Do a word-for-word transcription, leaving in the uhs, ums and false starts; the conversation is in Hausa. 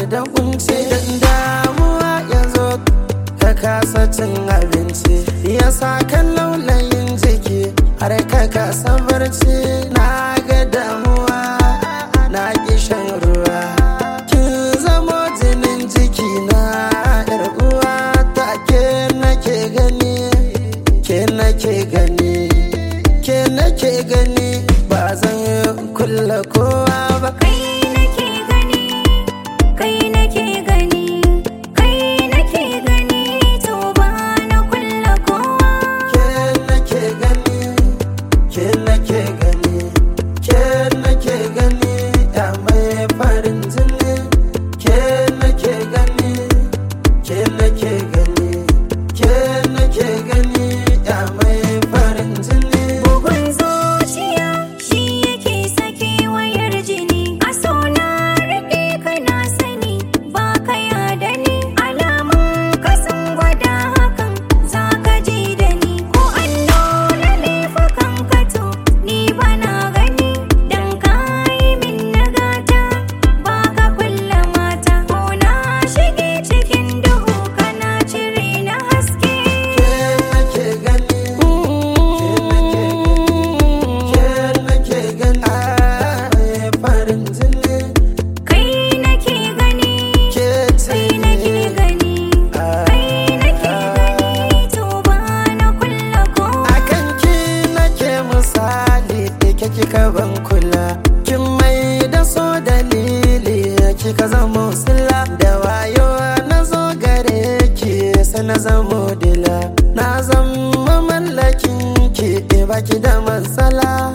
da kunci da damuwa yanzu ka kasa cin abinci yasa kan laulayin jiki har ka kasa barci na ga damuwa na ki shan ruwa kin zamo jinin jiki na yar uwa ta ke nake gani ke nake gani ke nake gani ba zan kulla kowa ba kai nake gani kai nake gani kai nake gani to ba na kulla kowa ke nake gani ke nake gani ke nake gani ya mai farin jini ke nake gani ke nake gani ke nake gani ya mai farin jini bugun zuciya shi yake sake wayar jini a so na rike kana sani ba ka yada ni alamun ka sun gwada hakan za ka ji da ni ko an nuna laifukan ka to ni ba na gani dan ka yi min nagata ba ka kulla mata ko na shige cikin duhu kana cire na haske ke nake gani ke nake gani mai farin jini kai nake gani ke ce kai nake gani kai nake gani to ba na kulla kowa akan ki nake misali da kika ban kula kin mai da so dalili kika zama sila da wayo na zo gare ki sai na zamo dila na zama mallakin ki baki da matsala